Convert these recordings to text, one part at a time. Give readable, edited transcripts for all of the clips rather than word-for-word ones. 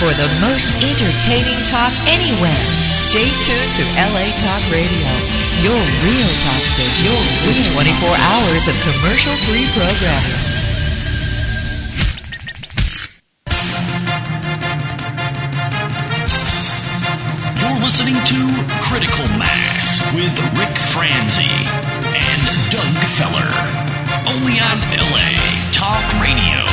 for the most entertaining talk anywhere. Stay tuned to LA Talk Radio, your real talk station with 24 hours of commercial-free programming. You're listening to Critical Mass with Rick Franzi and Doug Feller, only on LA Talk Radio.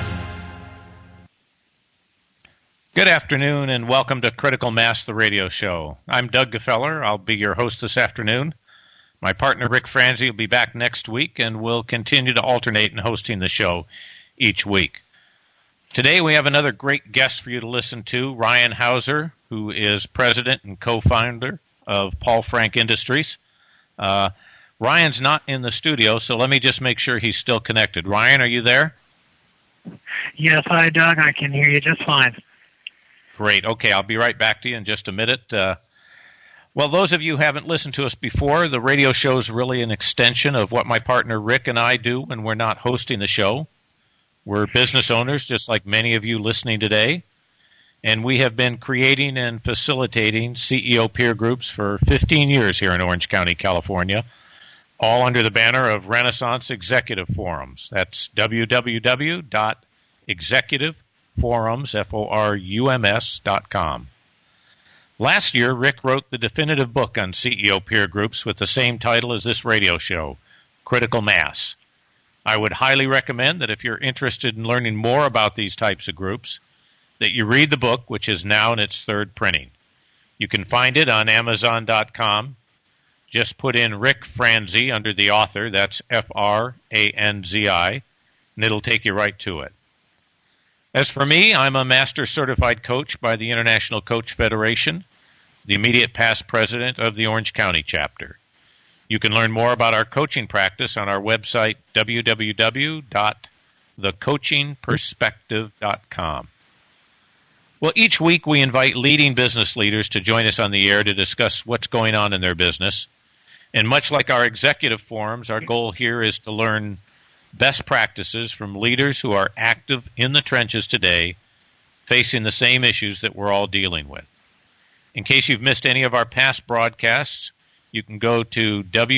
Good afternoon and welcome to Critical Mass, the radio show. I'm Doug Gefeller. I'll be your host this afternoon. My partner Rick Franzi will be back next week and we'll continue to alternate in hosting the show each week. Today we have another great guest for you to listen to, Ryan Hauser, who is president and co-founder of Paul Frank Industries. Ryan's not in the studio, so let me just make sure he's still connected. Ryan, are you there? Yes, hi, Doug. I can hear you just fine. Great. Okay, I'll be right back to you in just a minute. Well, those of you who haven't listened to us before, the radio show is really an extension of what my partner Rick and I do when we're not hosting the show. We're business owners, just like many of you listening today, and we have been creating and facilitating CEO peer groups for 15 years here in Orange County, California, all under the banner of Renaissance Executive Forums. That's www.executiveforums.com. Last year, Rick wrote the definitive book on CEO peer groups with the same title as this radio show, Critical Mass. I would highly recommend that if you're interested in learning more about these types of groups, that you read the book, which is now in its third printing. You can find it on Amazon.com. Just put in Rick Franzi under the author, that's Franzi, and it'll take you right to it. As for me, I'm a Master Certified Coach by the International Coach Federation, the immediate past president of the Orange County chapter. You can learn more about our coaching practice on our website, www.thecoachingperspective.com. Well, each week we invite leading business leaders to join us on the air to discuss what's going on in their business. And much like our executive forums, our goal here is to learn best practices from leaders who are active in the trenches today, facing the same issues that we're all dealing with. In case you've missed any of our past broadcasts, you can go to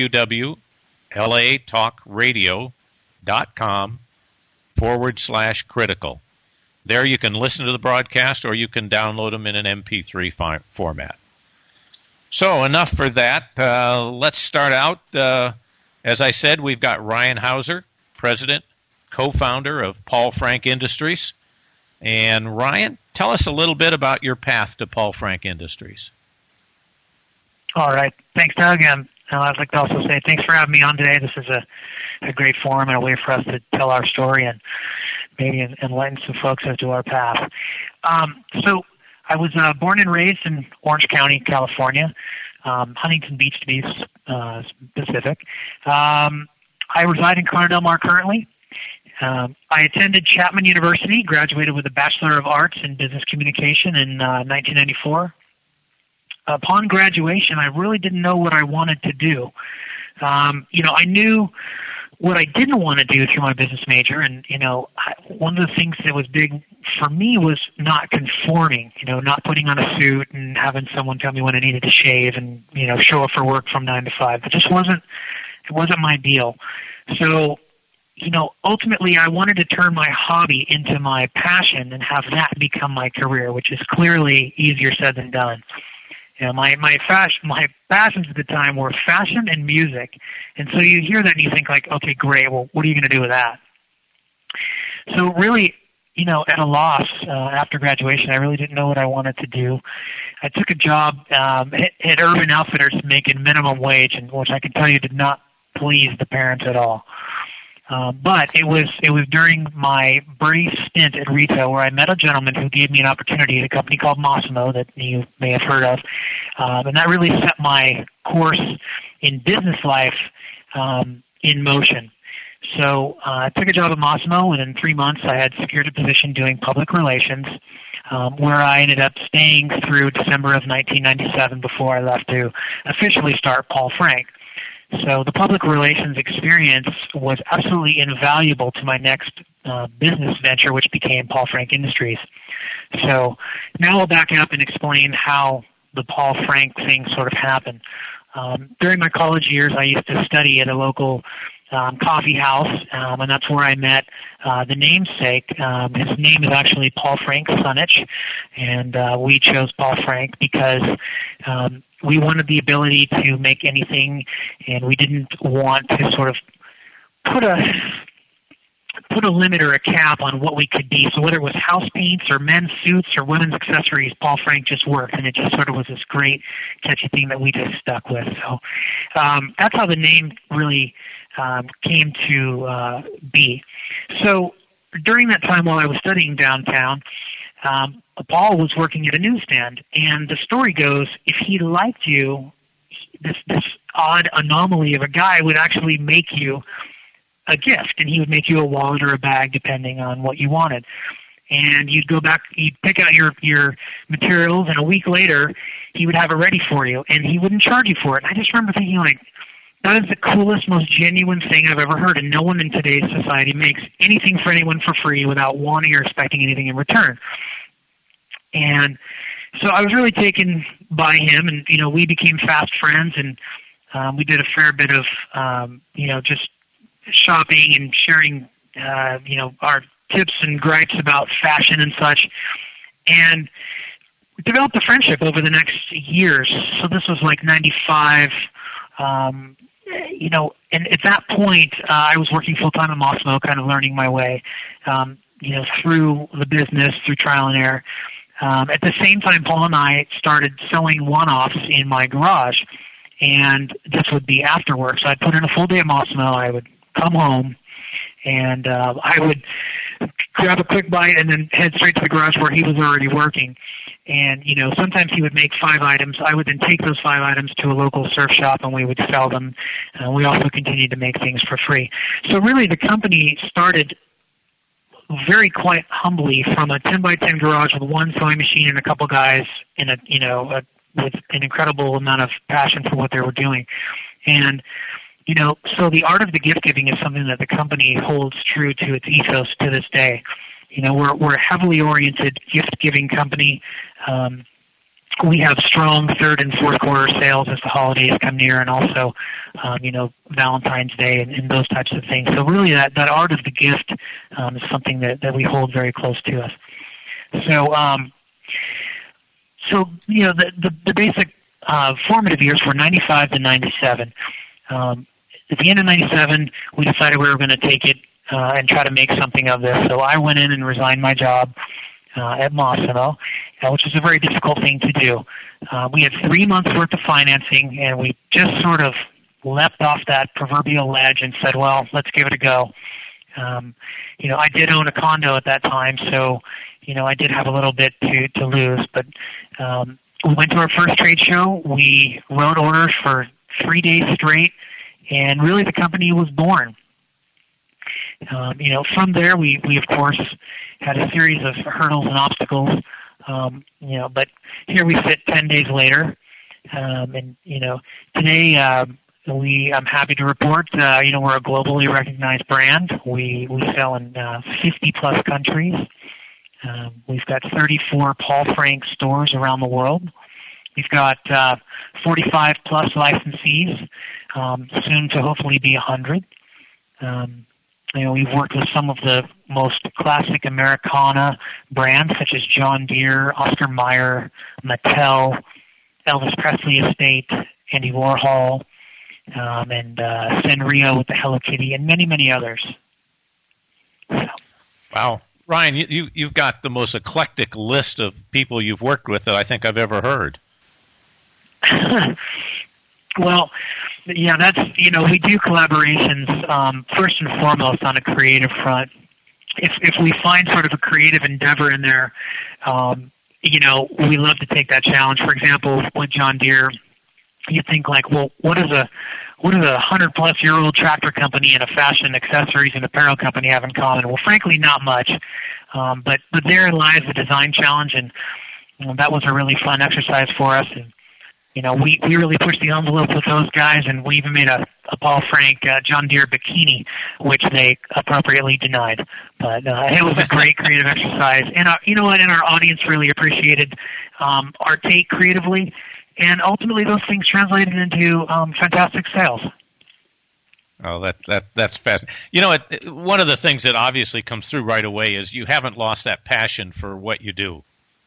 www.latalkradio.com/critical. There you can listen to the broadcast or you can download them in an MP3 format. So enough for that. Let's start out. As I said, we've got Ryan Hauser, president, co-founder of Paul Frank Industries. And Ryan, tell us a little bit about your path to Paul Frank Industries. All right. Thanks, Doug. And I'd like to also say thanks for having me on today. This is a great forum and a way for us to tell our story and maybe enlighten some folks as to our path. So I was born and raised in Orange County, California, Huntington Beach to be specific. I reside in Corona Del Mar currently. I attended Chapman University, graduated with a Bachelor of Arts in Business Communication in 1994. Upon graduation, I really didn't know what I wanted to do. I knew what I didn't want to do through my business major, and, one of the things that was big for me was not conforming, not putting on a suit and having someone tell me when I needed to shave and, show up for work from 9 to 5. It wasn't my deal. So, ultimately I wanted to turn my hobby into my passion and have that become my career, which is clearly easier said than done. My passions at the time were fashion and music. And so you hear that and you think like, okay, great. Well, what are you going to do with that? So really, at a loss after graduation, I really didn't know what I wanted to do. I took a job at Urban Outfitters making minimum wage, and which I can tell you did not please the parents at all. But it was during my brief stint at retail where I met a gentleman who gave me an opportunity at a company called Massimo that you may have heard of, and that really set my course in business life in motion. So I took a job at Massimo, and in 3 months I had secured a position doing public relations, where I ended up staying through December of 1997 before I left to officially start Paul Frank. So the public relations experience was absolutely invaluable to my next business venture, which became Paul Frank Industries. So now I'll back up and explain how the Paul Frank thing sort of happened. During my college years, I used to study at a local coffee house, and that's where I met the namesake. His name is actually Paul Frank Sunich, and we chose Paul Frank because we wanted the ability to make anything, and we didn't want to sort of put a limit or a cap on what we could be. So whether it was house paints or men's suits or women's accessories, Paul Frank just worked, and it just sort of was this great catchy thing that we just stuck with. So that's how the name really came to be. So during that time while I was studying downtown, Paul was working at a newsstand, and the story goes, if he liked you, this odd anomaly of a guy would actually make you a gift, and he would make you a wallet or a bag depending on what you wanted. And you'd go back, you'd pick out your materials, and a week later he would have it ready for you, and he wouldn't charge you for it. And I just remember thinking, like, that is the coolest, most genuine thing I've ever heard, and no one in today's society makes anything for anyone for free without wanting or expecting anything in return. And so I was really taken by him, and we became fast friends, and we did a fair bit of just shopping and sharing our tips and gripes about fashion and such, and we developed a friendship over the next years. So this was like 95, and at that point I was working full-time at Mossimo, kind of learning my way through the business, through trial and error. At the same time, Paul and I started selling one-offs in my garage, and this would be after work. So I'd put in a full day at Mossimo, I would come home, and I would grab a quick bite and then head straight to the garage where he was already working. And, sometimes he would make 5 items. I would then take those 5 items to a local surf shop, and we would sell them. We also continued to make things for free. So really the company started very quite humbly from a 10-by-10 garage with one sewing machine and a couple guys in with an incredible amount of passion for what they were doing. And so the art of the gift giving is something that the company holds true to its ethos to this day. We're a heavily oriented gift giving company. We have strong third and fourth quarter sales as the holidays come near, and also, Valentine's Day and those types of things. So really that art of the gift is something that we hold very close to us. So, the basic formative years were 95 to 97. At the end of 97, we decided we were going to take it and try to make something of this. So I went in and resigned my job at Mossimo, which was a very difficult thing to do. We had 3 months worth of financing, and we just sort of leapt off that proverbial ledge and said, well, let's give it a go. I did own a condo at that time, so, I did have a little bit to lose, but we went to our first trade show. We wrote orders for 3 days straight, and really the company was born. From there, we of course had a series of hurdles and obstacles, but here we sit 10 days later, and today I'm happy to report, we're a globally recognized brand. We sell in 50 plus countries. We've got 34 Paul Frank stores around the world. We've got 45 plus licensees, soon to hopefully be 100. We've worked with some of the most classic Americana brands such as John Deere, Oscar Mayer, Mattel, Elvis Presley Estate, Andy Warhol, and Sanrio with the Hello Kitty, and many, many others. So. Wow. Ryan, you've got the most eclectic list of people you've worked with that I think I've ever heard. Well, yeah, that's, we do collaborations first and foremost on a creative front. If we find sort of a creative endeavor in there, we love to take that challenge. For example, with John Deere, you think like, well, what does a 100-plus-year-old tractor company and a fashion accessories and apparel company have in common? Well, frankly, not much. But therein lies the design challenge, and that was a really fun exercise for us. And we really pushed the envelope with those guys, and we even made a a Paul Frank John Deere bikini, which they appropriately denied. But it was a great creative exercise, and you know what? And our audience really appreciated our take creatively, and ultimately those things translated into fantastic sales. Oh, that's fascinating. You know, one of the things that obviously comes through right away is you haven't lost that passion for what you do.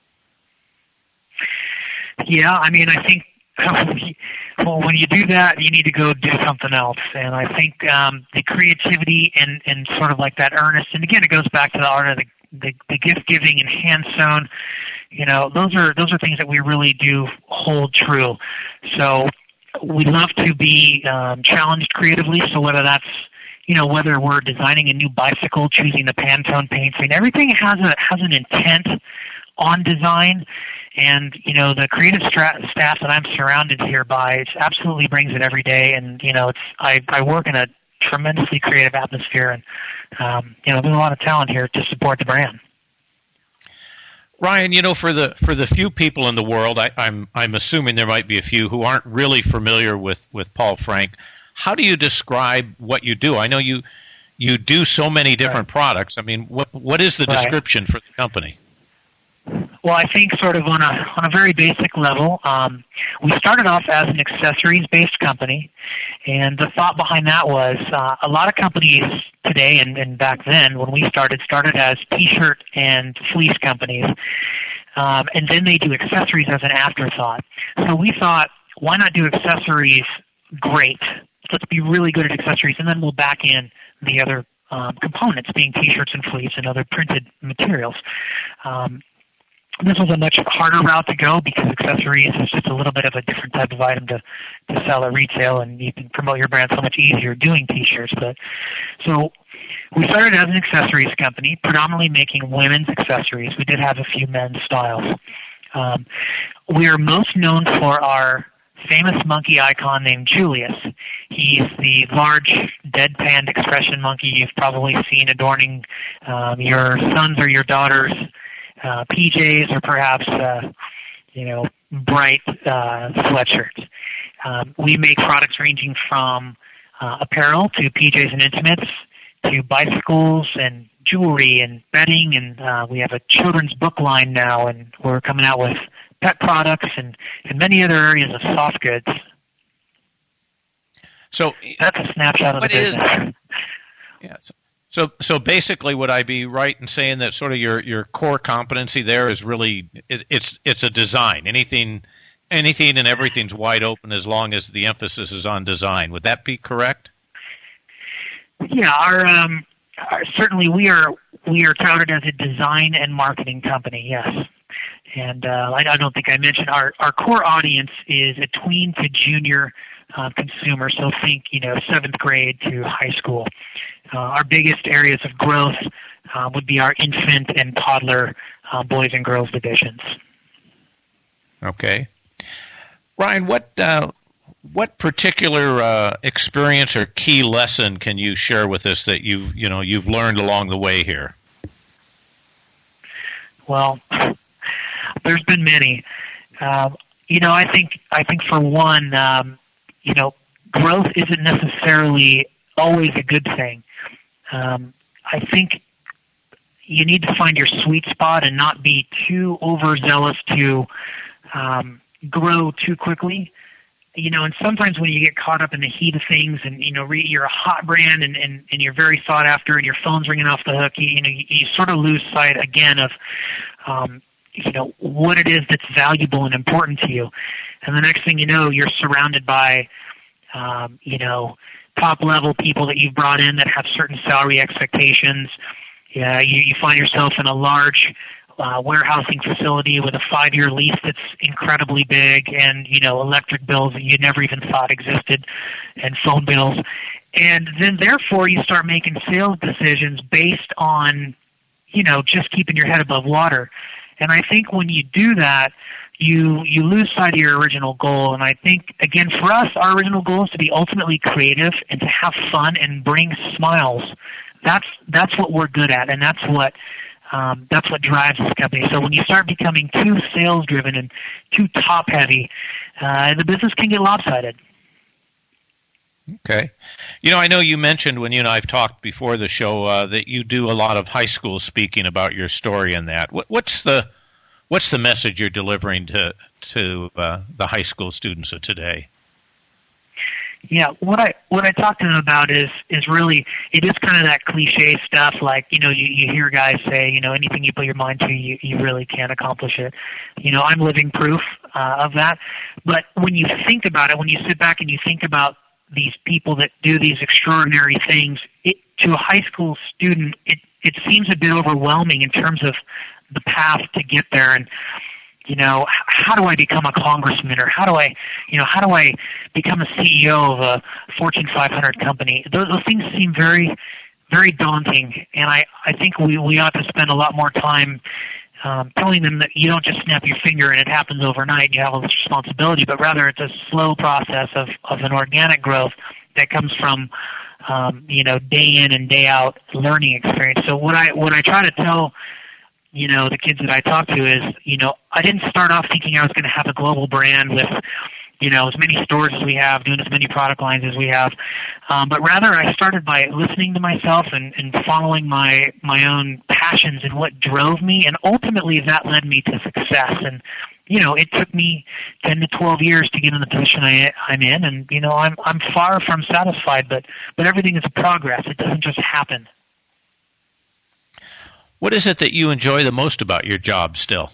Yeah, I mean, I think well, when you do that, you need to go do something else. And I think the creativity and sort of like that earnest, and again, it goes back to the art of the gift giving and hand sewn. You know, those are things that we really do hold true. So we love to be challenged creatively. So whether that's, you know, whether we're designing a new bicycle, choosing the Pantone paints, I mean, everything has an intent on design. And, you know, the creative staff that I'm surrounded here by, it absolutely brings it every day. And, you know, I work in a tremendously creative atmosphere, and, you know, there's a lot of talent here to support the brand. Ryan, you know, for the few people in the world, I'm assuming there might be a few who aren't really familiar with Paul Frank. How do you describe what you do? I know you do so many different products. I mean, what is the description for the company? Well, I think sort of on a very basic level, we started off as an accessories-based company, and the thought behind that was a lot of companies today and back then when we started as T-shirt and fleece companies, and then they do accessories as an afterthought. So we thought, why not do accessories great? Let's be really good at accessories, and then we'll back in the other components, being T-shirts and fleece and other printed materials. This was a much harder route to go because accessories is just a little bit of a different type of item to sell at retail, and you can promote your brand so much easier doing T-shirts. But so we started as an accessories company, predominantly making women's accessories. We did have a few men's styles. We are most known for our famous monkey icon named Julius. He's the large deadpan expression monkey you've probably seen adorning your sons or your daughters' PJs, or perhaps, you know, bright sweatshirts. We make products ranging from apparel to PJs and intimates to bicycles and jewelry and bedding, and we have a children's book line now, and we're coming out with pet products and many other areas of soft goods. So that's a snapshot of the business. Yes. So basically, would I be right in saying that sort of your core competency there is really it's a design. Anything and everything's wide open as long as the emphasis is on design. Would that be correct? Yeah, certainly we are touted as a design and marketing company. Yes, and I don't think I mentioned our core audience is a tween to junior consumer. So think, you know, 7th grade to high school. Our biggest areas of growth would be our infant and toddler boys and girls divisions. Okay, Ryan, what particular experience or key lesson can you share with us that you've learned along the way here? Well, there's been many. You know, I think for one, you know, growth isn't necessarily always a good thing. I think you need to find your sweet spot and not be too overzealous to grow too quickly. You know, and sometimes when you get caught up in the heat of things, and you know, you're a hot brand and you're very sought after, and your phone's ringing off the hook, you sort of lose sight again of you know, what it is that's valuable and important to you. And the next thing you know, you're surrounded by you know, top-level people that you've brought in that have certain salary expectations. Yeah, you find yourself in a large warehousing facility with a 5-year lease that's incredibly big, and, you know, electric bills that you never even thought existed, and phone bills. And then, therefore, you start making sales decisions based on, you know, just keeping your head above water. And I think when you do that, you lose sight of your original goal. And I think, again, for us, our original goal is to be ultimately creative and to have fun and bring smiles. That's what we're good at, and that's what drives this company. So when you start becoming too sales-driven and too top-heavy, the business can get lopsided. Okay. I know you mentioned when you and I have talked before the show that you do a lot of high school speaking about your story and that. What's the message you're delivering to the high school students of today? Yeah, what I talk to them about is really, it is kind of that cliche stuff, like, you hear guys say, anything you put your mind to, you really can accomplish it. I'm living proof of that. But when you think about it, when you sit back and you think about these people that do these extraordinary things, to a high school student, it seems a bit overwhelming in terms of the path to get there. And how do I become a congressman, or how do I become a CEO of a Fortune 500 company? Those things seem very, very daunting, and I think we ought to spend a lot more time telling them that you don't just snap your finger and it happens overnight and you have all this responsibility, but rather it's a slow process of an organic growth that comes from day in and day out learning experience. So what I try to tell the kids that I talk to is, I didn't start off thinking I was going to have a global brand with, as many stores as we have, doing as many product lines as we have. But rather I started by listening to myself and following my own passions and what drove me. And ultimately that led me to success. And, it took me 10 to 12 years to get in the position I'm in. And, I'm far from satisfied, but everything is a progress. It doesn't just happen. What is it that you enjoy the most about your job still?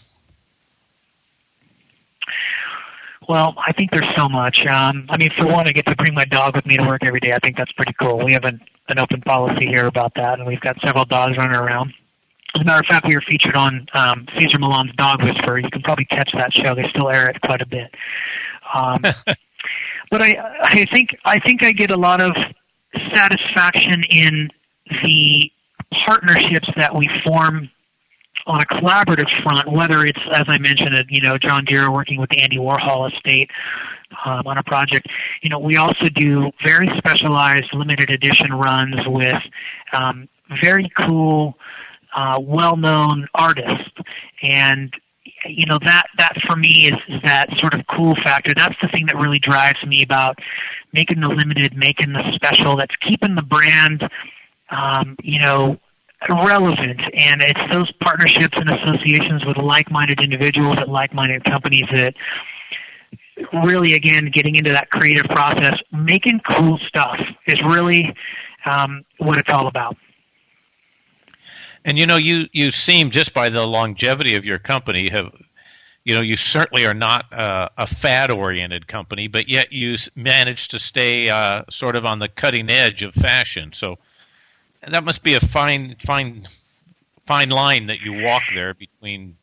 Well, I think there's so much. For one, I get to bring my dog with me to work every day. I think that's pretty cool. We have an open policy here about that, and we've got several dogs running around. As a matter of fact, we were featured on Cesar Millan's Dog Whisperer. You can probably catch that show. They still air it quite a bit. But I think I get a lot of satisfaction in the partnerships that we form on a collaborative front, whether it's, as I mentioned, John Deere working with the Andy Warhol estate on a project. We also do very specialized limited edition runs with very cool, well-known artists. And, that for me is that sort of cool factor. That's the thing that really drives me about making the limited, making the special, that's keeping the brand relevant. And it's those partnerships and associations with like-minded individuals at like-minded companies that really, again, getting into that creative process, making cool stuff is really what it's all about. And you seem, just by the longevity of your company, you certainly are not a fad-oriented company, but yet you manage to stay sort of on the cutting edge of fashion. So that must be a fine line that you walk there between,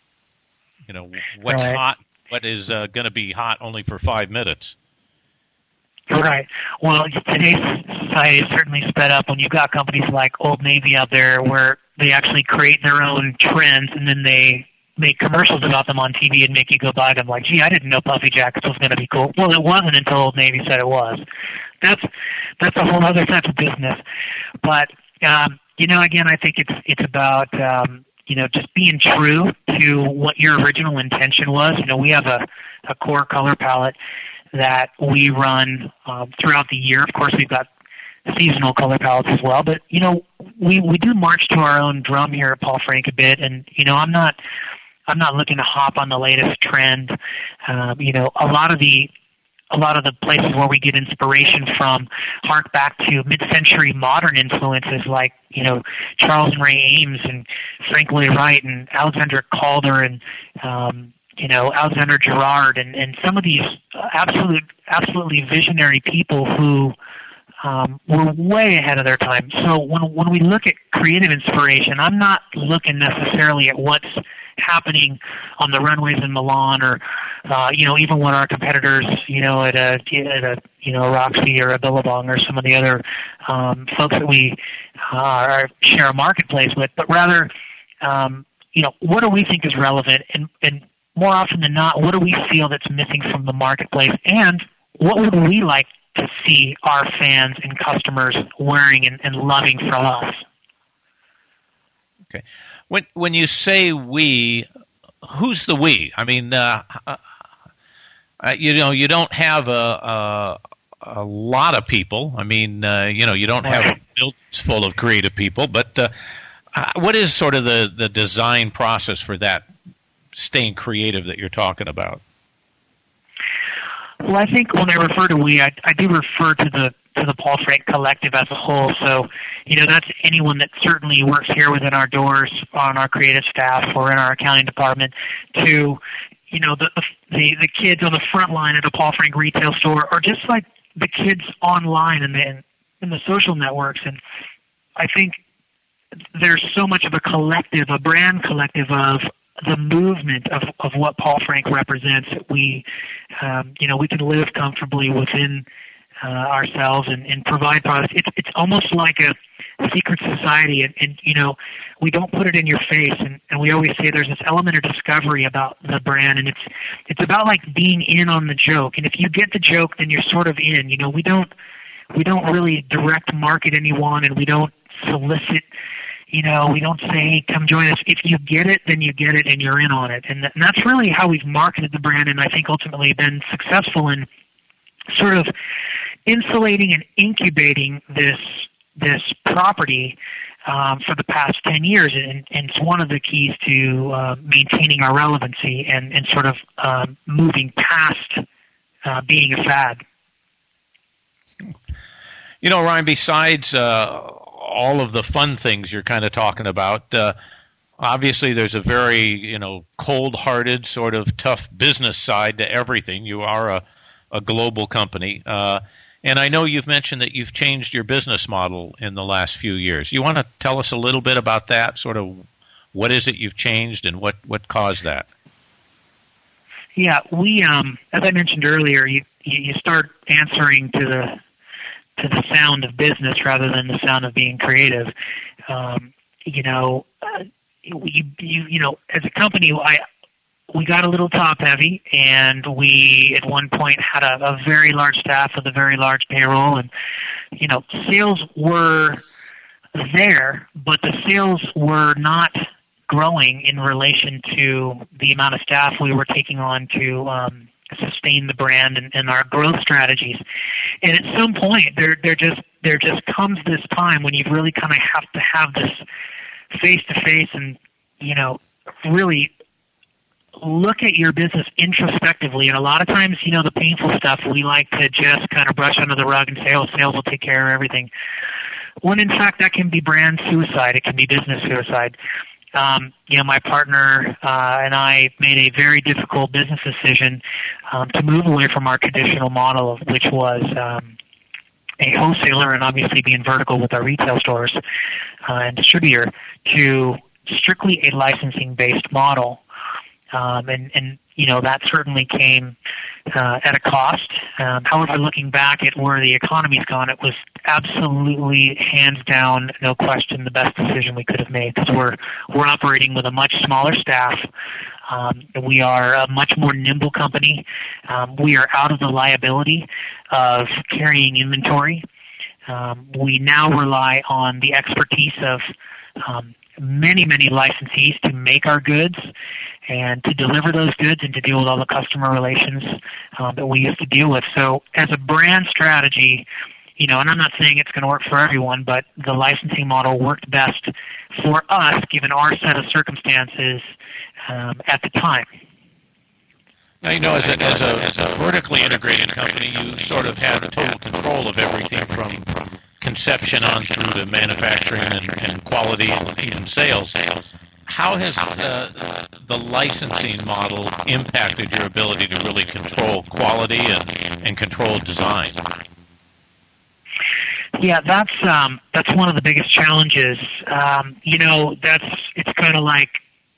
what's hot, what is going to be hot only for 5 minutes. Right. Well, today's society is certainly sped up when you've got companies like Old Navy out there where they actually create their own trends and then they make commercials about them on TV and make you go buy them. Like, gee, I didn't know puffy jackets was going to be cool. Well, it wasn't until Old Navy said it was. That's a whole other type of business. But again, I think it's about just being true to what your original intention was. We have a core color palette that we run throughout the year. Of course, we've got seasonal color palettes as well. But we do march to our own drum here at Paul Frank a bit, and I'm not looking to hop on the latest trend. A lot of the places where we get inspiration from hark back to mid-century modern influences like, Charles and Ray Ames and Frank Lloyd Wright and Alexander Calder and, Alexander Gerard and some of these absolutely visionary people who were way ahead of their time. So when we look at creative inspiration, I'm not looking necessarily at what's happening on the runways in Milan or even what our competitors at a Roxy or a Billabong or some of the other folks that we share a marketplace with, but rather what do we think is relevant, and more often than not, what do we feel that's missing from the marketplace, and what would we like to see our fans and customers wearing and loving from us? Okay. When you say we, who's the we? I mean, you don't have a a lot of people. I mean, you don't have buildings full of creative people, but what is sort of the design process for that staying creative that you're talking about? Well, I think when I refer to we, I do refer to the Paul Frank Collective as a whole. So, that's anyone that certainly works here within our doors on our creative staff or in our accounting department to, the kids on the front line at a Paul Frank retail store, or just like the kids online and in the social networks. And I think there's so much of a collective, a brand collective of the movement of what Paul Frank represents. We can live comfortably within ourselves and provide products. It's almost like a secret society, and we don't put it in your face, and we always say there's this element of discovery about the brand, and it's about like being in on the joke. And if you get the joke, then you're sort of in. We don't really direct market anyone, and we don't solicit. We don't say, hey, come join us. If you get it, then you get it and you're in on it. And that's really how we've marketed the brand, and I think ultimately been successful in sort of insulating and incubating this property for the past 10 years. And it's one of the keys to maintaining our relevancy and sort of moving past being a fad. Ryan, besides all of the fun things you're kind of talking about, obviously there's a very, cold-hearted, sort of tough business side to everything. You are a global company. And I know you've mentioned that you've changed your business model in the last few years. You want to tell us a little bit about that, sort of what is it you've changed and what caused that? Yeah, we, as I mentioned earlier, you start answering to the sound of business rather than the sound of being creative. As a company, we got a little top heavy, and we at one point had a very large staff with a very large payroll, and sales were there, but the sales were not growing in relation to the amount of staff we were taking on to sustain the brand and our growth strategies. And at some point, there just comes this time when you really kind of have to have this face-to-face and, really look at your business introspectively. And a lot of times, the painful stuff, we like to just kind of brush under the rug and say, oh, sales will take care of everything. When in fact, that can be brand suicide. It can be business suicide. My partner and I made a very difficult business decision to move away from our traditional model, which was a wholesaler and obviously being vertical with our retail stores and distributor, to strictly a licensing-based model. And that certainly came at a cost. However, looking back at where the economy's gone, it was absolutely, hands down, no question, the best decision we could have made, because we're operating with a much smaller staff. We are a much more nimble company. We are out of the liability of carrying inventory. We now rely on the expertise of many, many licensees to make our goods and to deliver those goods and to deal with all the customer relations that we used to deal with. So as a brand strategy, and I'm not saying it's going to work for everyone, but the licensing model worked best for us given our set of circumstances at the time. Now, as a vertically integrated company, you sort of have total control of everything from conception on through to manufacturing and quality and sales. How has the licensing model impacted your ability to really control quality and control design? Yeah, that's one of the biggest challenges. It's kind of like,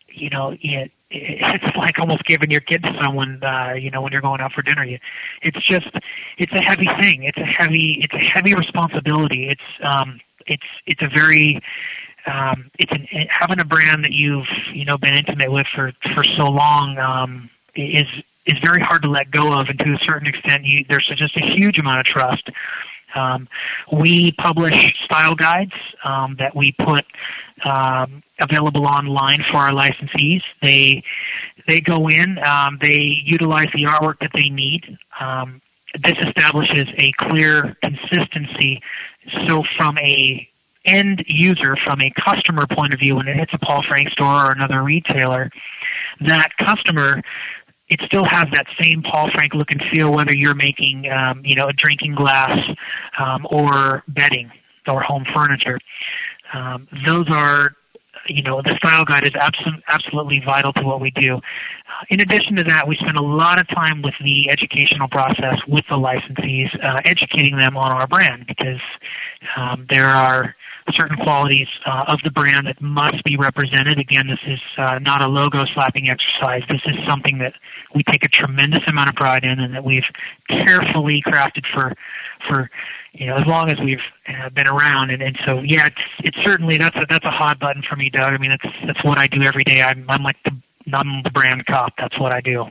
it's like almost giving your kid to someone, when you're going out for dinner. It's a heavy thing. It's a heavy responsibility. It's a very, having a brand that you've, been intimate with for so long, is very hard to let go of. And to a certain extent, there's just a huge amount of trust. We publish style guides that we put available online for our licensees. They go in, they utilize the artwork that they need. this establishes a clear consistency. So from a end user, from a customer point of view, when it hits a Paul Frank store or another retailer, that customer, it still has that same Paul Frank look and feel, whether you're making, a drinking glass or bedding or home furniture. Those are, the style guide is absolutely vital to what we do. In addition to that, we spend a lot of time with the educational process with the licensees, educating them on our brand, because there are certain qualities of the brand that must be represented. Again, this is not a logo slapping exercise. This is something that we take a tremendous amount of pride in, and that we've carefully crafted for as long as we've been around. And so, yeah, it's certainly, that's a hot button for me, Doug. I mean, that's what I do every day. I'm like I'm the brand cop. That's what I do.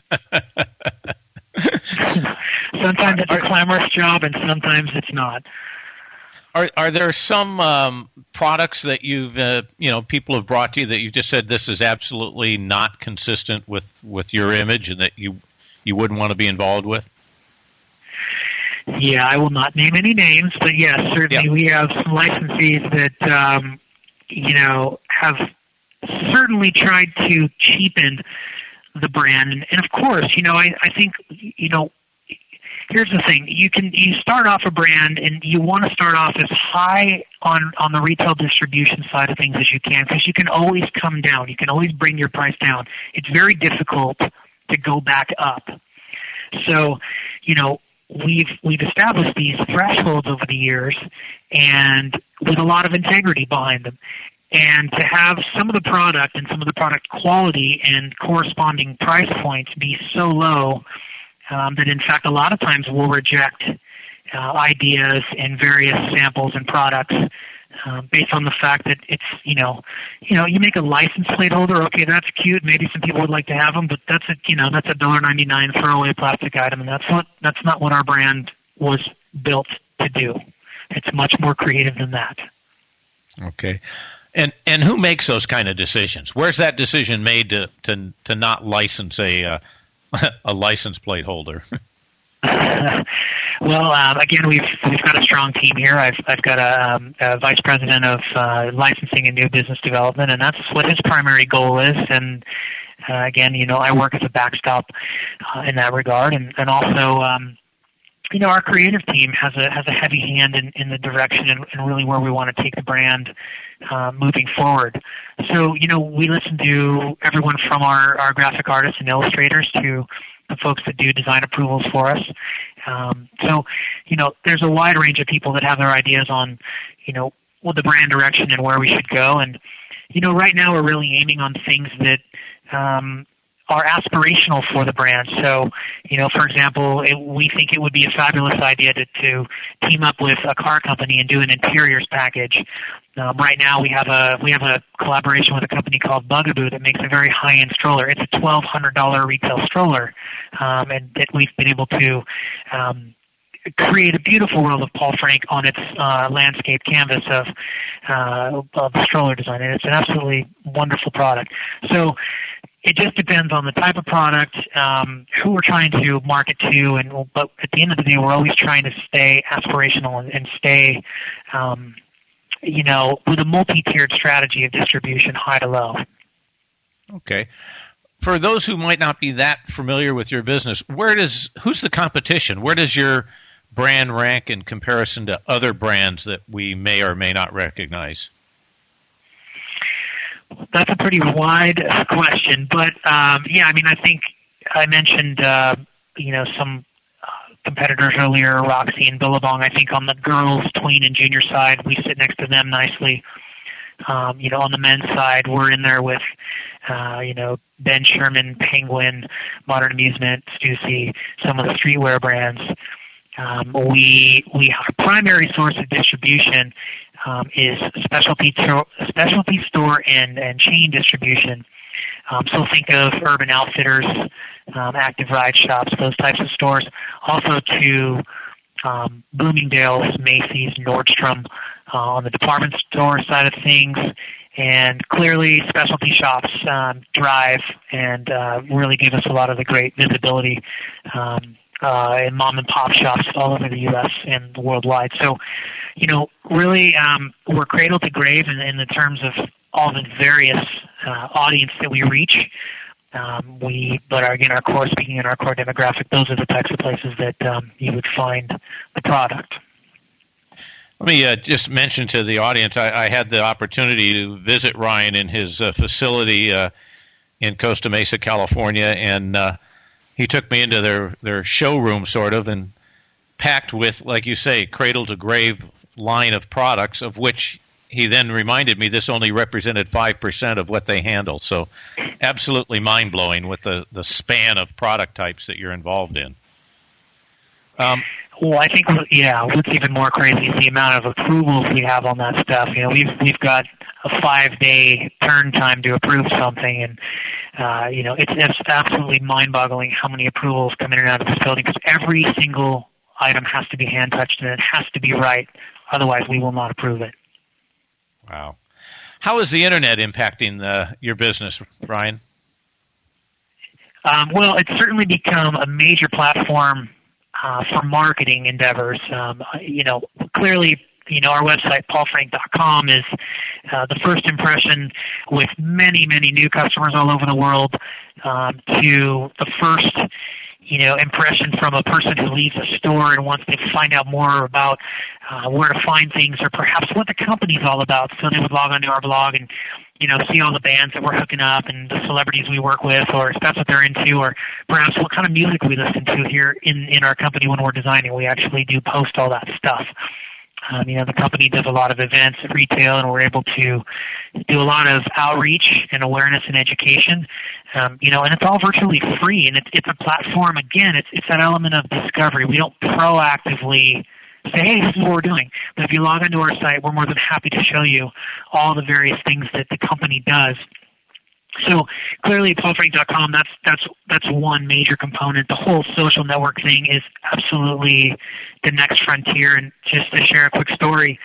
Sometimes it's a glamorous job, and sometimes it's not. Are there some products that you've people have brought to you that you just said this is absolutely not consistent with your image and that you wouldn't want to be involved with? Yeah, I will not name any names, but yes, certainly we have some licensees that have certainly tried to cheapen the brand, and of course, I think here's the thing: you start off a brand, and you want to start off as high on the retail distribution side of things as you can, because you can always come down. You can always bring your price down. It's very difficult to go back up. So, we've established these thresholds over the years, and with a lot of integrity behind them. And to have some of the product and some of the product quality and corresponding price points be so low that, in fact, a lot of times we'll reject ideas and various samples and products based on the fact that it's, you make a license plate holder. Okay, that's cute. Maybe some people would like to have them, but that's a $1.99 throwaway plastic item, and that's not what our brand was built to do. It's much more creative than that. Okay. And who makes those kind of decisions? Where's that decision made to not license a license plate holder? Well, again, we've got a strong team here. I've got a vice president of licensing and new business development, and that's what his primary goal is. And again, I work as a backstop in that regard, and also. Our creative team has a heavy hand in the direction and really where we want to take the brand moving forward. So, we listen to everyone from our graphic artists and illustrators to the folks that do design approvals for us. So, there's a wide range of people that have their ideas on, the brand direction and where we should go. And, right now we're really aiming on things that are aspirational for the brand. So, for example, we think it would be a fabulous idea to team up with a car company and do an interiors package. Right now, we have a collaboration with a company called Bugaboo that makes a very high-end stroller. It's a $1,200 retail stroller, and that we've been able to create a beautiful world of Paul Frank on its landscape canvas of the stroller design, and it's an absolutely wonderful product. So. It just depends on the type of product, who we're trying to market to, but at the end of the day, we're always trying to stay aspirational and stay, with a multi-tiered strategy of distribution, high to low. Okay. For those who might not be that familiar with your business, who's the competition? Where does your brand rank in comparison to other brands that we may or may not recognize? That's a pretty wide question, but I think I mentioned some competitors earlier, Roxy and Billabong. I think on the girls, tween, and junior side, we sit next to them nicely. On the men's side, we're in there with Ben Sherman, Penguin, Modern Amusement, Stussy, some of the streetwear brands. Our primary source of distribution is specialty store and chain distribution. So think of Urban Outfitters, Active Ride Shops, those types of stores. Also to Bloomingdale's, Macy's, Nordstrom on the department store side of things. And clearly specialty shops drive and really give us a lot of the great visibility in mom and pop shops all over the U.S. and worldwide. So, really, we're cradle to grave in the terms of all the various audience that we reach. Speaking in our core demographic, those are the types of places that you would find the product. Let me just mention to the audience, I had the opportunity to visit Ryan in his facility in Costa Mesa, California, and he took me into their showroom, sort of, and packed with, like you say, cradle-to-grave line of products, of which he then reminded me this only represented 5% of what they handle. So absolutely mind-blowing with the span of product types that you're involved in. Well, I think, what's even more crazy is the amount of approvals we have on that stuff. We've got a 5-day turn time to approve something, and it's absolutely mind-boggling how many approvals come in and out of this building, because every single item has to be hand-touched, and it has to be right. Otherwise, we will not approve it. Wow. How is the Internet impacting your business, Ryan? Well, it's certainly become a major platform for marketing endeavors. Clearly, our website, paulfrank.com, is the first impression with many, many new customers all over the world, to the first, impression from a person who leaves a store and wants to find out more about where to find things, or perhaps what the company's all about. So they would log onto our blog and, see all the bands that we're hooking up and the celebrities we work with, or if that's what they're into, or perhaps what kind of music we listen to here in our company when we're designing. We actually do post all that stuff. The company does a lot of events at retail, and we're able to do a lot of outreach and awareness and education. And it's all virtually free, and it's a platform. Again, it's that element of discovery. We don't proactively say, hey, this is what we're doing. But if you log onto our site, we're more than happy to show you all the various things that the company does. So clearly, paulfrank.com, that's one major component. The whole social network thing is absolutely the next frontier. And just to share a quick story,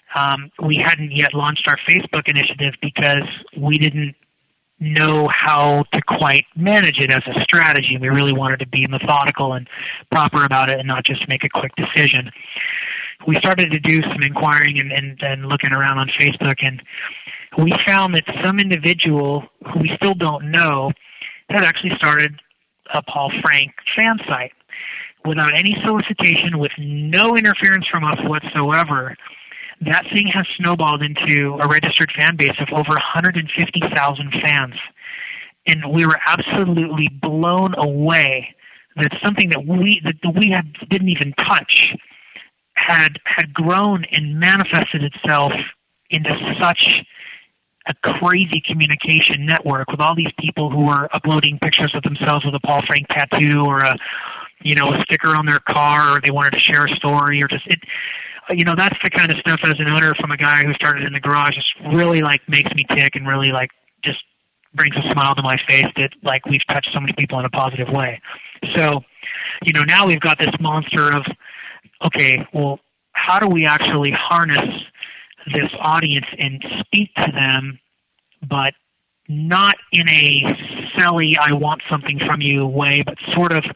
we hadn't yet launched our Facebook initiative because we didn't know how to quite manage it as a strategy. We really wanted to be methodical and proper about it and not just make a quick decision. We started to do some inquiring and looking around on Facebook, and we found that some individual who we still don't know had actually started a Paul Frank fan site without any solicitation, with no interference from us whatsoever. That thing has snowballed into a registered fan base of over 150,000 fans. And we were absolutely blown away that something that we didn't even touch had grown and manifested itself into such a crazy communication network, with all these people who were uploading pictures of themselves with a Paul Frank tattoo, or a sticker on their car, or they wanted to share a story, or just that's the kind of stuff, as an owner, from a guy who started in the garage, just really makes me tick, and really just brings a smile to my face that we've touched so many people in a positive way. So, now we've got this monster of, okay, well, how do we actually harness this audience and speak to them, but not in a selly, I want something from you way, but sort of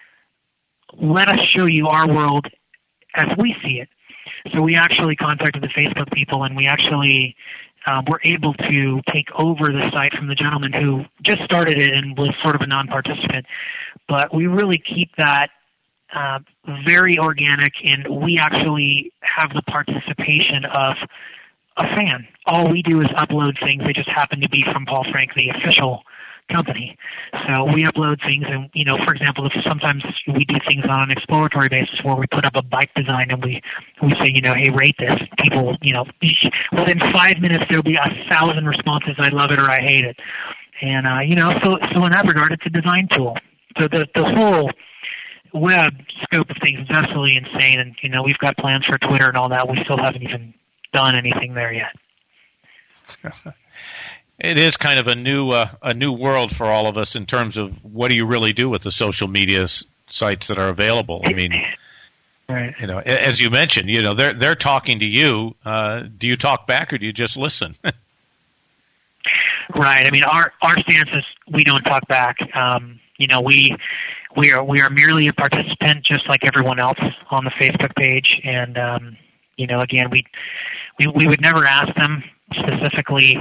let us show you our world as we see it. So we actually contacted the Facebook people, and we actually were able to take over the site from the gentleman who just started it and was sort of a non-participant. But we really keep that very organic, and we actually have the participation of a fan. All we do is upload things. They just happen to be from Paul Frank, the official company. So we upload things, and for example, if sometimes we do things on an exploratory basis where we put up a bike design and we say, hey, rate this. People, within 5 minutes there'll be 1,000 responses. I love it or I hate it. And so in that regard, it's a design tool. So the whole web scope of things is absolutely insane, and we've got plans for Twitter and all that. We still haven't even done anything there yet. It is kind of a new world for all of us in terms of what do you really do with the social media sites that are available. I mean, right. As you mentioned, they're talking to you. Do you talk back, or do you just listen? Right. I mean, our stance is we don't talk back. we are merely a participant, just like everyone else on the Facebook page. And again, we would never ask them specifically.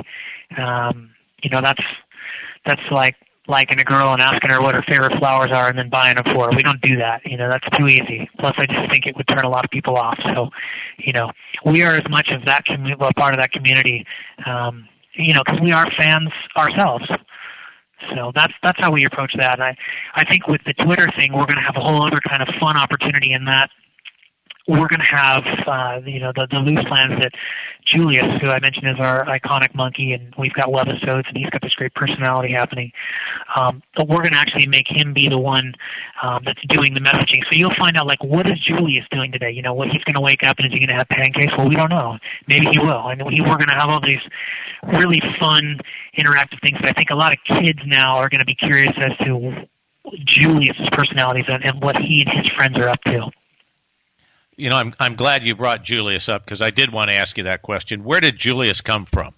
That's like liking a girl and asking her what her favorite flowers are and then buying them for her. We don't do that. That's too easy. Plus, I just think it would turn a lot of people off. So, we are as much of that part of that community, because we are fans ourselves. So that's how we approach that. And I think with the Twitter thing, we're going to have a whole other kind of fun opportunity in that we're going to have, the loose plans that Julius, who I mentioned is our iconic monkey, and we've got webisodes, and he's got this great personality happening. But we're going to actually make him be the one that's doing the messaging. So you'll find out, like, what is Julius doing today? What he's going to wake up and is he going to have pancakes? Well, we don't know. Maybe he will. And we're going to have all these really fun, interactive things. But I think a lot of kids now are going to be curious as to Julius's personalities and what he and his friends are up to. I'm glad you brought Julius up because I did want to ask you that question. Where did Julius come from?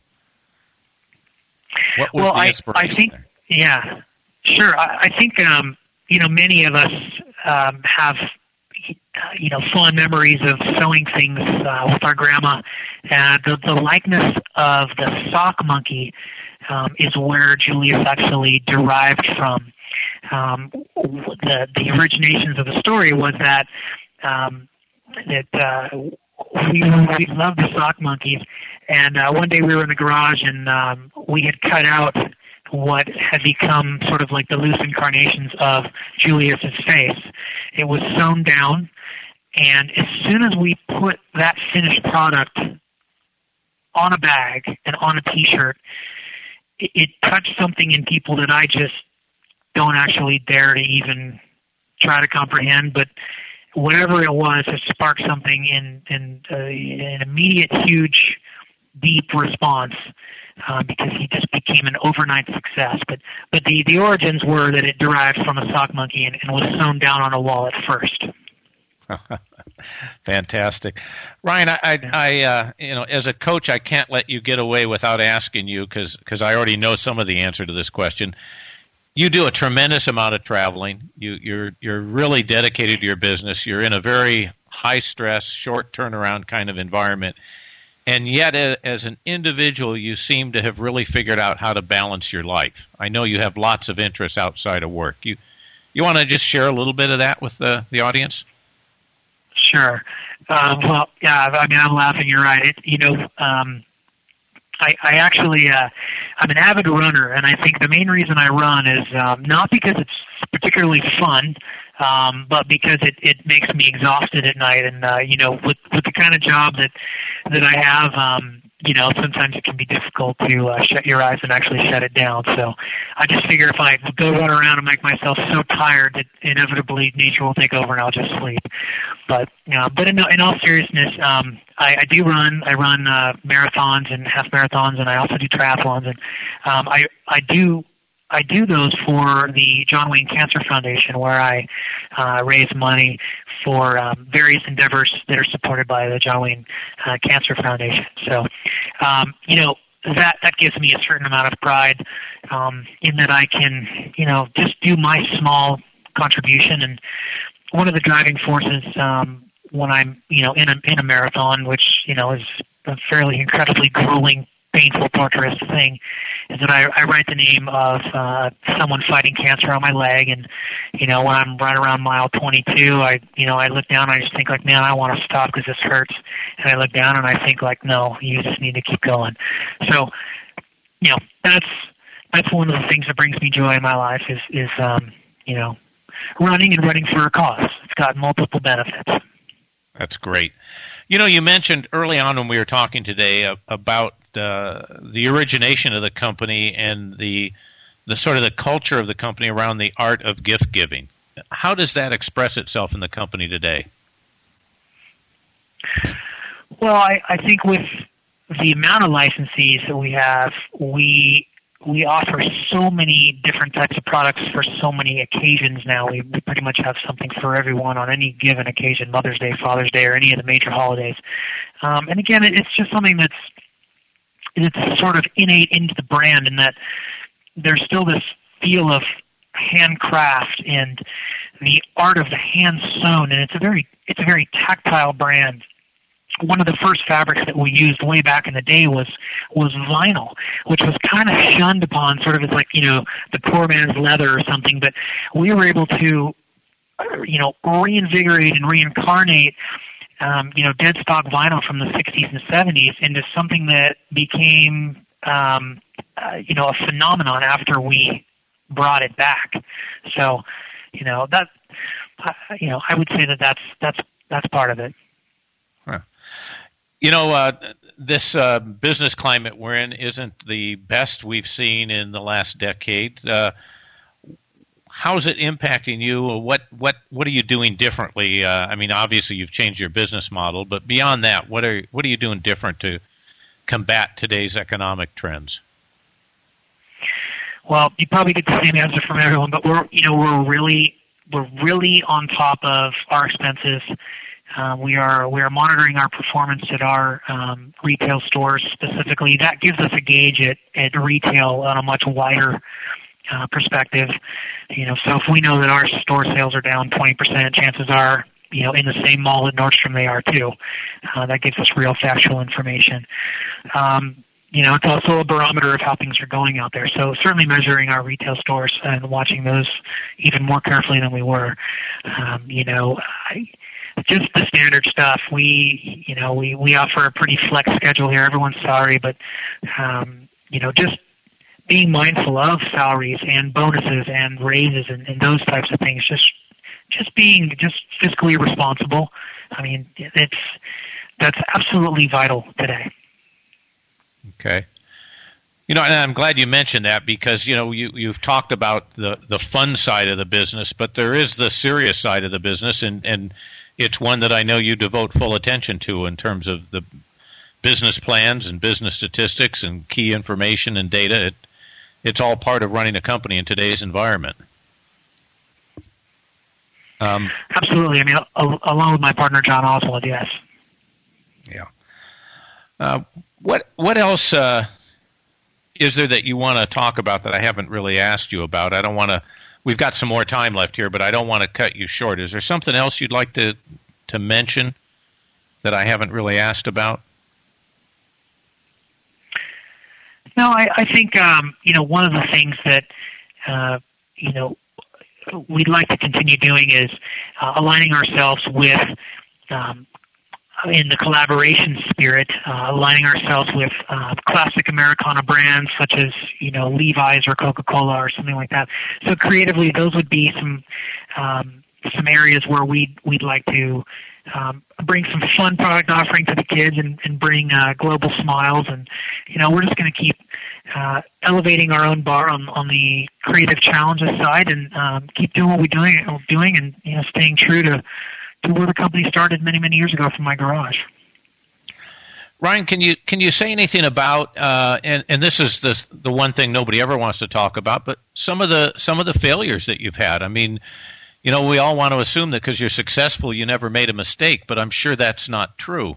What was the inspiration? I think, yeah, sure. I think, many of us have, fond memories of sewing things with our grandma. And the likeness of the sock monkey is where Julius actually derived from. The originations of the story was that we loved the sock monkeys, and one day we were in the garage and we had cut out what had become sort of like the loose incarnations of Julius's face. It was sewn down, and as soon as we put that finished product on a bag and on a T-shirt, it touched something in people that I just don't actually dare to even try to comprehend, but whatever it was, it sparked something in an immediate, huge, deep response because he just became an overnight success. But the origins were that it derived from a sock monkey and was sewn down on a wall at first. Fantastic, Ryan. I as a coach, I can't let you get away without asking you because I already know some of the answer to this question. You do a tremendous amount of traveling. You're really dedicated to your business. You're in a very high stress, short turnaround kind of environment. And yet, as an individual, you seem to have really figured out how to balance your life. I know you have lots of interests outside of work. You want to just share a little bit of that with the audience? Sure. Well, yeah, I mean, I'm laughing. You're right. I actually, I'm an avid runner, and I think the main reason I run is not because it's particularly fun, but because it makes me exhausted at night. And with the kind of job that I have, sometimes it can be difficult to shut your eyes and actually shut it down. So I just figure if I go run around and make myself so tired that inevitably nature will take over and I'll just sleep. But in all seriousness, I do run. I run marathons and half marathons, and I also do triathlons. And I do those for the John Wayne Cancer Foundation, where I raise money for various endeavors that are supported by the John Wayne Cancer Foundation. So, that gives me a certain amount of pride in that I can, just do my small contribution. And one of the driving forces when I'm, in a marathon, which, is a fairly incredibly grueling, painful, torturous thing, is that I write the name of someone fighting cancer on my leg, and when I'm right around mile 22, I look down, and I just think like, man, I want to stop because this hurts, and I look down and I think like, no, you just need to keep going. So, that's one of the things that brings me joy in my life is running and running for a cause. It's got multiple benefits. That's great. You mentioned early on when we were talking today about the origination of the company and the sort of the culture of the company around the art of gift giving. How does that express itself in the company today? Well, I think with the amount of licensees that we have, we offer so many different types of products for so many occasions now. We pretty much have something for everyone on any given occasion, Mother's Day, Father's Day, or any of the major holidays. And again, it's just something it's sort of innate into the brand, in that there's still this feel of handcraft and the art of the hand sewn, and it's a very tactile brand. One of the first fabrics that we used way back in the day was vinyl, which was kind of shunned upon, sort of as like, the poor man's leather or something. But we were able to, reinvigorate and reincarnate, dead stock vinyl from the 60s and 70s into something that became, a phenomenon after we brought it back. So, I would say that's part of it. Huh. This business climate we're in isn't the best we've seen in the last decade. How's it impacting you? What are you doing differently? Obviously you've changed your business model, but beyond that, what are you doing different to combat today's economic trends? Well, you probably get the same answer from everyone, but we're really on top of our expenses. We are monitoring our performance at our retail stores specifically. That gives us a gauge at retail on a much wider perspective. So if we know that our store sales are down 20%, chances are, in the same mall at Nordstrom they are too. That gives us real factual information. It's also a barometer of how things are going out there. So certainly measuring our retail stores and watching those even more carefully than we were. Just the standard stuff. We offer a pretty flex schedule here. Everyone's sorry, but just being mindful of salaries and bonuses and raises and those types of things. Just being fiscally responsible. That's absolutely vital today. Okay. And I'm glad you mentioned that because, you've talked about the fun side of the business, but there is the serious side of the business, and it's one that I know you devote full attention to in terms of the business plans and business statistics and key information and data. It's all part of running a company in today's environment. Absolutely. Along with my partner, John Oswald, yes. Yeah. What else is there that you want to talk about that I haven't really asked you about? I don't want to. We've got some more time left here, but I don't want to cut you short. Is there something else you'd like to mention that I haven't really asked about? No, I think one of the things that we'd like to continue doing is aligning ourselves with. In the collaboration spirit, aligning ourselves with classic Americana brands such as Levi's or Coca-Cola or something like that. So creatively, those would be some areas where we'd like to bring some fun product offering to the kids and bring global smiles. And we're just going to keep elevating our own bar on the creative challenges side and keep doing what we're doing and staying true to where the company started many, many years ago from my garage. Ryan, can you say anything about and this is the one thing nobody ever wants to talk about, but some of the failures that you've had. We all want to assume that because you're successful, you never made a mistake, but I'm sure that's not true.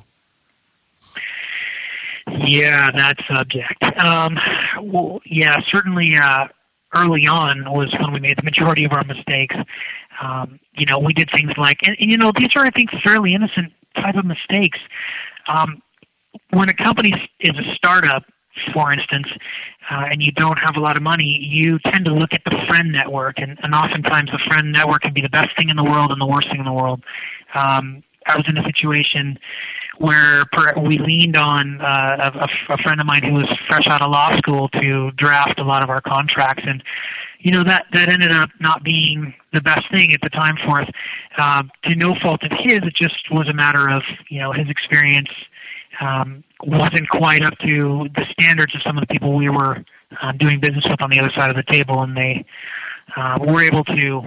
Yeah, that subject. Certainly. Early on was when we made the majority of our mistakes. We did things like, and these are, I think, fairly innocent type of mistakes. When a company is a startup, for instance, and you don't have a lot of money, you tend to look at the friend network, and oftentimes the friend network can be the best thing in the world and the worst thing in the world. I was in a situation where we leaned on a friend of mine who was fresh out of law school to draft a lot of our contracts, and that ended up not being the best thing at the time for us. To no fault of his, it just was a matter of his experience wasn't quite up to the standards of some of the people we were doing business with on the other side of the table, and they were able to.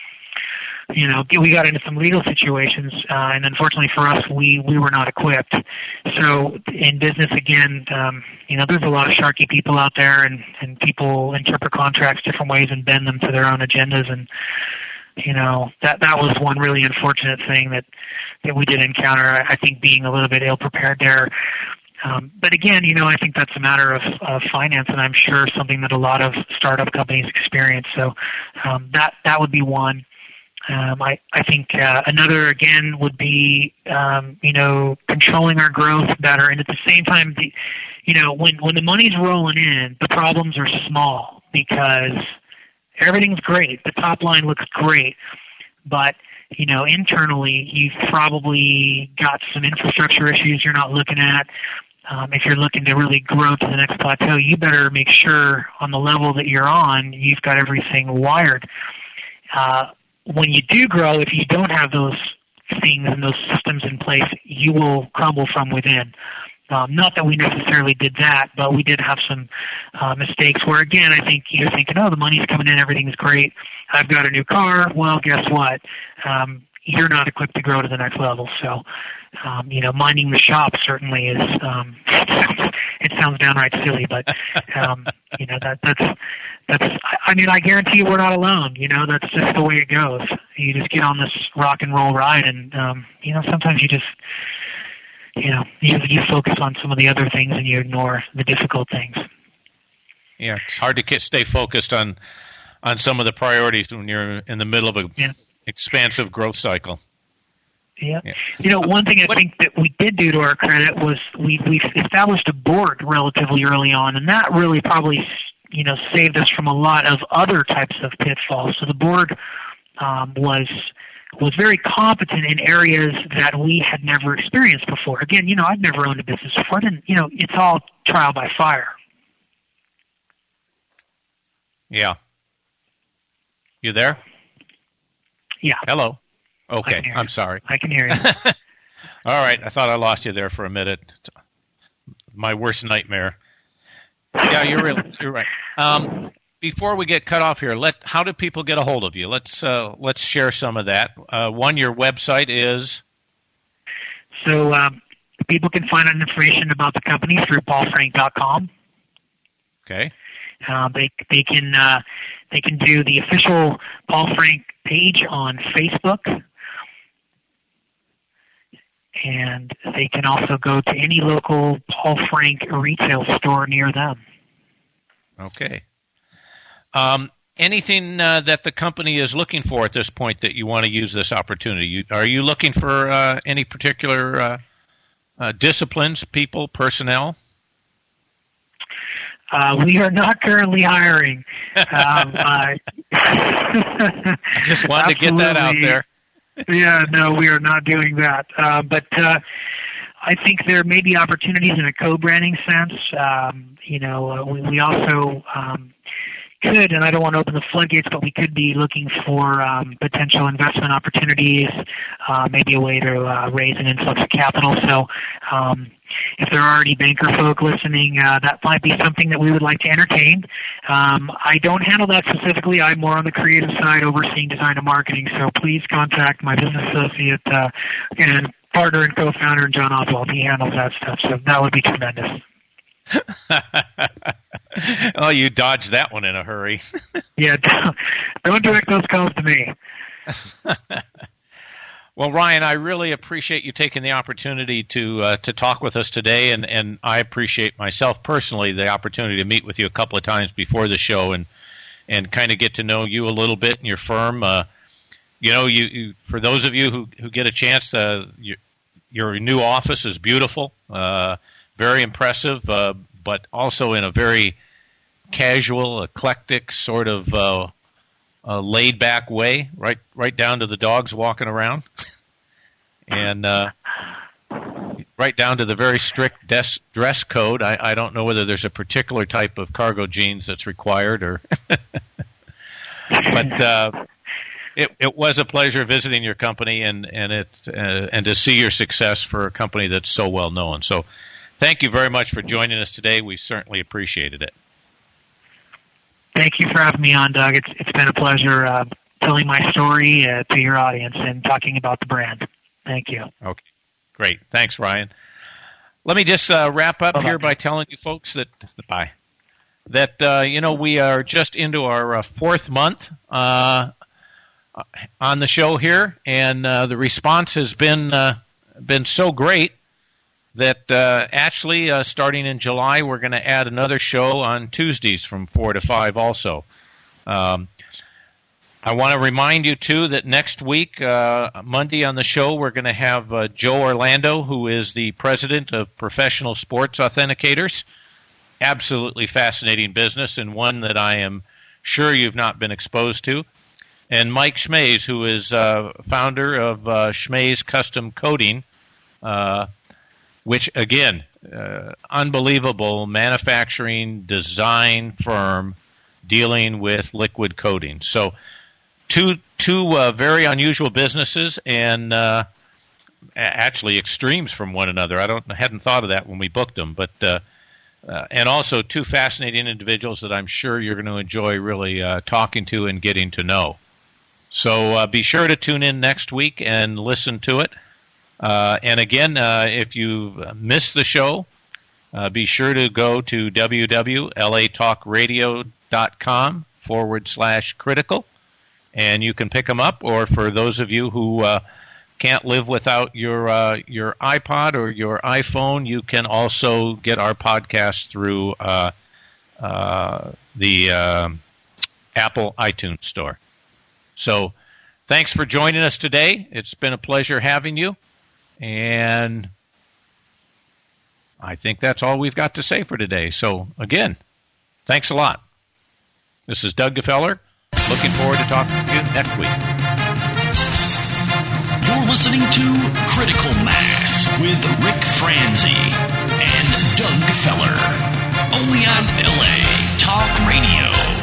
We got into some legal situations, and unfortunately for us, we were not equipped. So in business, again, there's a lot of sharky people out there, and people interpret contracts different ways and bend them to their own agendas. And that was one really unfortunate thing that we did encounter. I think being a little bit ill prepared there. But again, I think that's a matter of finance, and I'm sure something that a lot of startup companies experience. So that would be one. I think another, again, would be, controlling our growth better. And at the same time, when the money's rolling in, the problems are small because everything's great. The top line looks great. But, internally, you've probably got some infrastructure issues you're not looking at. If you're looking to really grow to the next plateau, you better make sure on the level that you're on, you've got everything wired. When you do grow, if you don't have those things and those systems in place, you will crumble from within. Not that we necessarily did that, but we did have some mistakes where, again, I think you're thinking, the money's coming in, everything's great. I've got a new car. Well, guess what? You're not equipped to grow to the next level. So, minding the shop certainly is, it sounds downright silly, but, I guarantee you we're not alone. That's just the way it goes. You just get on this rock and roll ride and, sometimes you just, you focus on some of the other things and you ignore the difficult things. Yeah, it's hard to stay focused on some of the priorities when you're in the middle of an expansive growth cycle. Yeah. One thing I think that we did do to our credit was we established a board relatively early on, and that really probably saved us from a lot of other types of pitfalls. So the board was very competent in areas that we had never experienced before. Again, I'd never owned a business before. It's all trial by fire. Yeah. You there? Yeah. Hello. Okay. I'm sorry. I can hear you. All right. I thought I lost you there for a minute. My worst nightmare. Yeah, you're right. Before we get cut off here, how do people get a hold of you? Let's share some of that. One, your website is. So people can find out information about the company through paulfrank.com. Okay. They can do the official Paul Frank page on Facebook, and they can also go to any local Paul Frank retail store near them. Okay. Anything that the company is looking for at this point that you want to use this opportunity? Are you looking for any particular disciplines, people, personnel? We are not currently hiring. I just wanted to get that out there. Yeah, no, we are not doing that. But I think there may be opportunities in a co-branding sense. We also could, and I don't want to open the floodgates, but we could be looking for potential investment opportunities, maybe a way to raise an influx of capital. So if there are already banker folk listening, that might be something that we would like to entertain. I don't handle that specifically. I'm more on the creative side, overseeing design and marketing. So please contact my business associate and partner and co-founder, John Oswald. He handles that stuff. So that would be tremendous. Oh, you dodged that one in a hurry. Yeah, don't direct those calls to me. Well, Ryan, I really appreciate you taking the opportunity to talk with us today, and I appreciate myself personally the opportunity to meet with you a couple of times before the show and kind of get to know you a little bit and your firm. You for those of you who get a chance, your new office is beautiful, very impressive, but also in a very casual, eclectic sort of laid-back way, right down to the dogs walking around, and right down to the very strict dress code. I don't know whether there's a particular type of cargo jeans that's required, or but it was a pleasure visiting your company and to see your success for a company that's so well known. So, thank you very much for joining us today. We certainly appreciated it. Thank you for having me on, Doug. It's been a pleasure telling my story to your audience and talking about the brand. Thank you. Okay, great. Thanks, Ryan. Let me just wrap up here by telling you folks that we are just into our fourth month on the show here, and the response has been so great that actually starting in July, we're going to add another show on Tuesdays from 4 to 5 also. I want to remind you, too, that next week, Monday on the show, we're going to have Joe Orlando, who is the president of Professional Sports Authenticators. Absolutely fascinating business, and one that I am sure you've not been exposed to. And Mike Schmays, who is founder of Schmays Custom Coating, which, again, unbelievable manufacturing design firm dealing with liquid coating. So two very unusual businesses, and actually extremes from one another. I hadn't thought of that when we booked them, but and also two fascinating individuals that I'm sure you're going to enjoy really talking to and getting to know. So be sure to tune in next week and listen to it. And again, if you've missed the show, be sure to go to www.latalkradio.com/critical, and you can pick them up. Or for those of you who can't live without your iPod or your iPhone, you can also get our podcast through the Apple iTunes Store. So thanks for joining us today. It's been a pleasure having you. And I think that's all we've got to say for today. So, again, thanks a lot. This is Doug Gefeller. Looking forward to talking to you next week. You're listening to Critical Mass with Rick Franzi and Doug Gefeller. Only on LA Talk Radio.